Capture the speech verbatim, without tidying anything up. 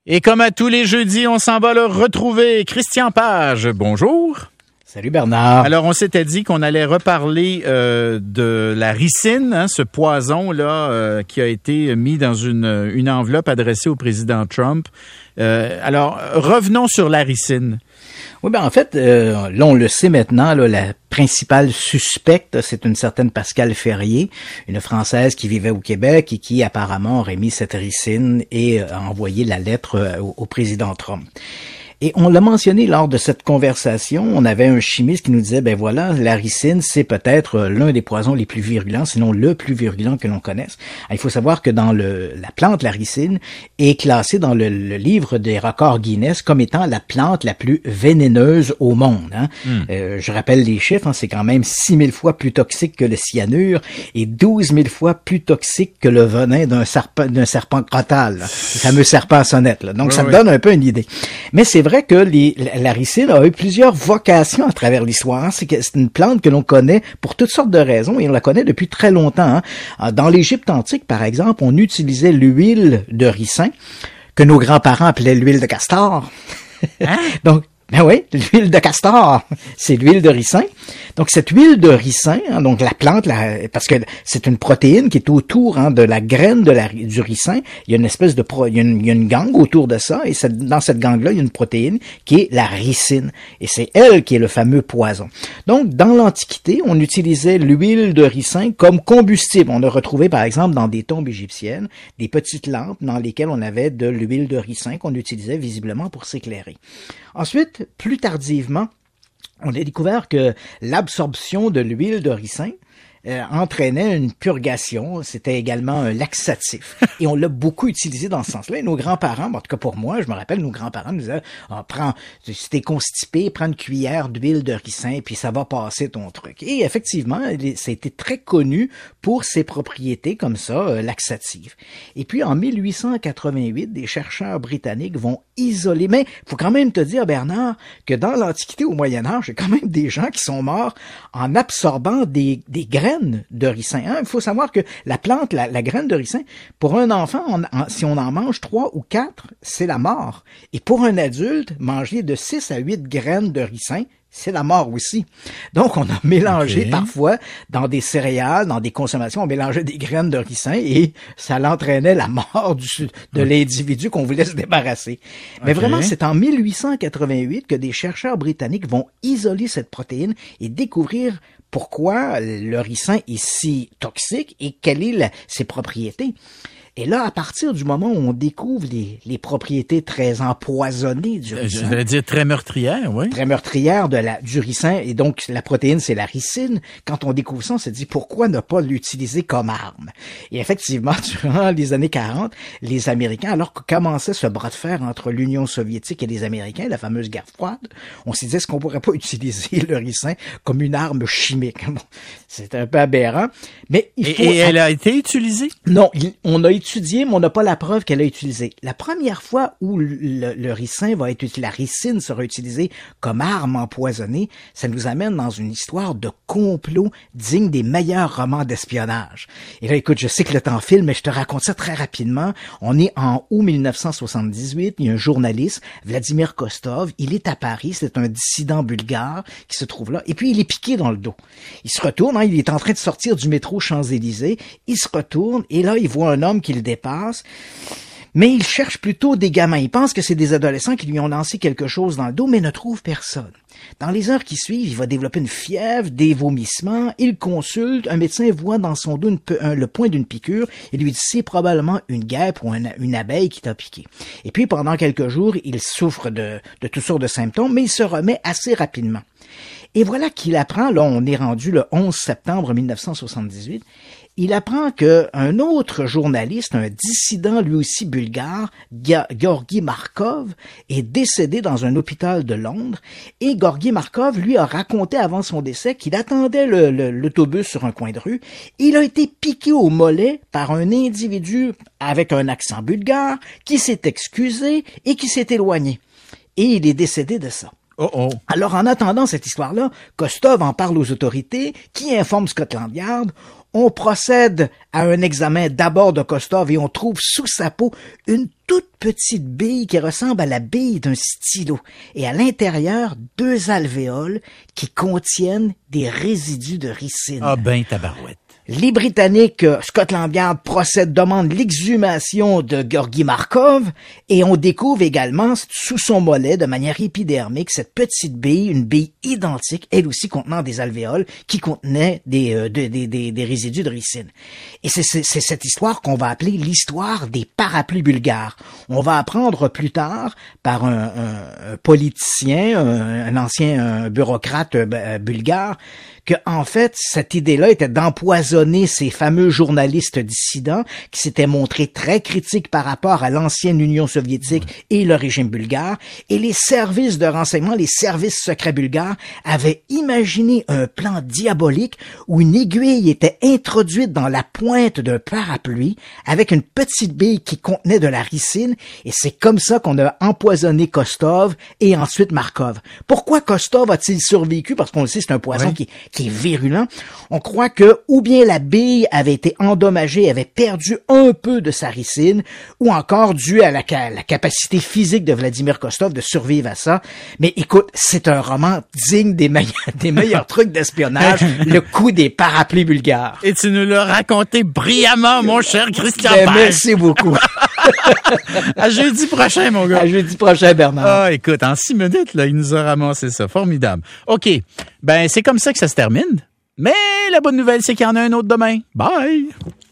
Et comme à tous les jeudis, on s'en va le retrouver. Christian Page, bonjour. Salut Bernard. Alors, on s'était dit qu'on allait reparler euh, de la ricine, hein, ce poison-là euh, qui a été mis dans une, une enveloppe adressée au président Trump. Euh, alors, revenons sur la ricine. Oui, ben en fait, euh, là, on le sait maintenant, là, la principale suspecte, c'est une certaine Pascale Ferrier, une Française qui vivait au Québec et qui apparemment aurait mis cette ricine et a envoyé la lettre euh, au, au président Trump. Et on l'a mentionné lors de cette conversation, on avait un chimiste qui nous disait, ben voilà, la ricine, c'est peut-être l'un des poisons les plus virulents, sinon le plus virulent que l'on connaisse. Il faut savoir que dans le, la plante, la ricine, est classée dans le, le livre des records Guinness comme étant la plante la plus vénéneuse au monde. Hein. Mm. Euh, je rappelle les chiffres, hein, c'est quand même six mille fois plus toxique que le cyanure et douze mille fois plus toxique que le venin d'un serpent, d'un serpent crottal, là, le fameux serpent à sonnette. Là. Donc, oui, ça oui. me donne un peu une idée. Mais c'est vrai que les, la ricine a eu plusieurs vocations à travers l'histoire. C'est, que c'est une plante que l'on connaît pour toutes sortes de raisons et on la connaît depuis très longtemps. Hein. Dans l'Égypte antique, par exemple, on utilisait l'huile de ricin que nos grands-parents appelaient l'huile de castor. Hein? Donc, ben oui, l'huile de castor, c'est l'huile de ricin. Donc cette huile de ricin, hein, donc la plante, la, parce que c'est une protéine qui est autour hein, de la graine de la, du ricin. Il y a une espèce de, pro, il y a une, il y a une gangue autour de ça, et cette, dans cette gangue-là, il y a une protéine qui est la ricine, et c'est elle qui est le fameux poison. Donc dans l'Antiquité, on utilisait l'huile de ricin comme combustible. On a retrouvé par exemple dans des tombes égyptiennes des petites lampes dans lesquelles on avait de l'huile de ricin qu'on utilisait visiblement pour s'éclairer. Ensuite, plus tardivement, on a découvert que l'absorption de l'huile de ricin euh, entraînait une purgation, c'était également un laxatif. Et on l'a beaucoup utilisé dans ce sens-là. Et nos grands-parents, en tout cas pour moi, je me rappelle, nos grands-parents nous disaient oh, « prends, si t'es constipé, prends une cuillère d'huile de ricin, puis ça va passer ton truc. » Et effectivement, ça a été très connu pour ses propriétés comme ça, euh, laxatives. Et puis en mille huit cent quatre-vingt-huit, des chercheurs britanniques vont isoler. Mais il faut quand même te dire, Bernard, que dans l'Antiquité, au Moyen-Âge, il y a quand même des gens qui sont morts en absorbant des, des graines de ricin. Hein? Il faut savoir que la plante, la, la graine de ricin, pour un enfant, on, en, si on en mange trois ou quatre, c'est la mort. Et pour un adulte, manger de six à huit graines de ricin, c'est la mort aussi. Donc, on a mélangé okay. parfois dans des céréales, dans des consommations, on mélangeait des graines de ricin et ça l'entraînait la mort du, de l'individu qu'on voulait se débarrasser. Mais okay. vraiment, c'est en mille huit cent quatre-vingt-huit que des chercheurs britanniques vont isoler cette protéine et découvrir pourquoi le ricin est si toxique et quelles sont la, ses propriétés. Et là, à partir du moment où on découvre les, les propriétés très empoisonnées du ricin... Je vais dire très meurtrières, oui. Très meurtrières de la, du ricin. Et donc, la protéine, c'est la ricine. Quand on découvre ça, on se dit, pourquoi ne pas l'utiliser comme arme? Et effectivement, durant les années quarante, les Américains, alors que commençait ce bras de fer entre l'Union soviétique et les Américains, la fameuse guerre froide, on s'est dit, est-ce qu'on pourrait pas utiliser le ricin comme une arme chimique? Bon, c'est un peu aberrant. Mais il faut... Et, et elle a été utilisée? Non, il, on a étudié, mais on n'a pas la preuve qu'elle a utilisé. La première fois où le, le, le ricin va être utilisé, la ricine sera utilisée comme arme empoisonnée, ça nous amène dans une histoire de complot digne des meilleurs romans d'espionnage. Et là, écoute, je sais que le temps file, mais je te raconte ça très rapidement. On est en août mille neuf cent soixante-dix-huit, il y a un journaliste, Vladimir Kostov, il est à Paris, c'est un dissident bulgare qui se trouve là, et puis il est piqué dans le dos. Il se retourne, hein, il est en train de sortir du métro Champs-Élysées, il se retourne, et là, il voit un homme qui le dépasse, mais il cherche plutôt des gamins. Il pense que c'est des adolescents qui lui ont lancé quelque chose dans le dos, mais ne trouve personne. Dans les heures qui suivent, il va développer une fièvre, des vomissements, il consulte, un médecin voit dans son dos une, un, le point d'une piqûre et lui dit c'est probablement une guêpe ou une, une abeille qui t'a piqué. Et puis pendant quelques jours, il souffre de, de toutes sortes de symptômes, mais il se remet assez rapidement. Et voilà qu'il apprend, là on est rendu le onze septembre mille neuf cent soixante-dix-huit, il apprend qu'un autre journaliste, un dissident lui aussi bulgare, Georgi Markov, est décédé dans un hôpital de Londres. Et Georgi Markov, lui, a raconté avant son décès qu'il attendait le, le, l'autobus sur un coin de rue. Il a été piqué au mollet par un individu avec un accent bulgare qui s'est excusé et qui s'est éloigné. Et il est décédé de ça. Oh oh. Alors, en attendant cette histoire-là, Kostov en parle aux autorités, qui informent Scotland Yard. On procède à un examen d'abord de Kostov et on trouve sous sa peau une toute petite bille qui ressemble à la bille d'un stylo et à l'intérieur deux alvéoles qui contiennent des résidus de ricine. Ah ben tabarouette. Les Britanniques, Scotland Yard procède, demande l'exhumation de Georgi Markov et on découvre également sous son mollet de manière épidermique cette petite bille, une bille identique, elle aussi contenant des alvéoles qui contenaient des, euh, des, des, des, des résidus de ricine. Et c'est, c'est, c'est cette histoire qu'on va appeler l'histoire des parapluies bulgares. On va apprendre plus tard par un, un, un politicien, un, un ancien un bureaucrate euh, bulgare, que en fait, cette idée-là était d'empoisonner ces fameux journalistes dissidents qui s'étaient montrés très critiques par rapport à l'ancienne Union soviétique et le régime bulgare. Et les services de renseignement, les services secrets bulgares avaient imaginé un plan diabolique où une aiguille était introduite dans la pointe d'un parapluie avec une petite bille qui contenait de la ricine. Et c'est comme ça qu'on a empoisonné Kostov et ensuite Markov. Pourquoi Kostov a-t-il survécu? Parce qu'on le sait, c'est un poison oui. qui qui est virulent. On croit que ou bien la bille avait été endommagée, avait perdu un peu de sa ricine, ou encore dû à la, la capacité physique de Vladimir Kostov de survivre à ça. Mais écoute, c'est un roman digne des meilleurs, des meilleurs trucs d'espionnage, le coup des parapluies bulgares. Et tu nous l'as raconté brillamment, mon cher Christian Ben, merci beaucoup. À jeudi prochain, mon gars. À jeudi prochain, Bernard. Ah, écoute, en six minutes, là, il nous a ramassé ça. Formidable. OK. Ben, c'est comme ça que ça se termine. Mais la bonne nouvelle, c'est qu'il y en a un autre demain. Bye!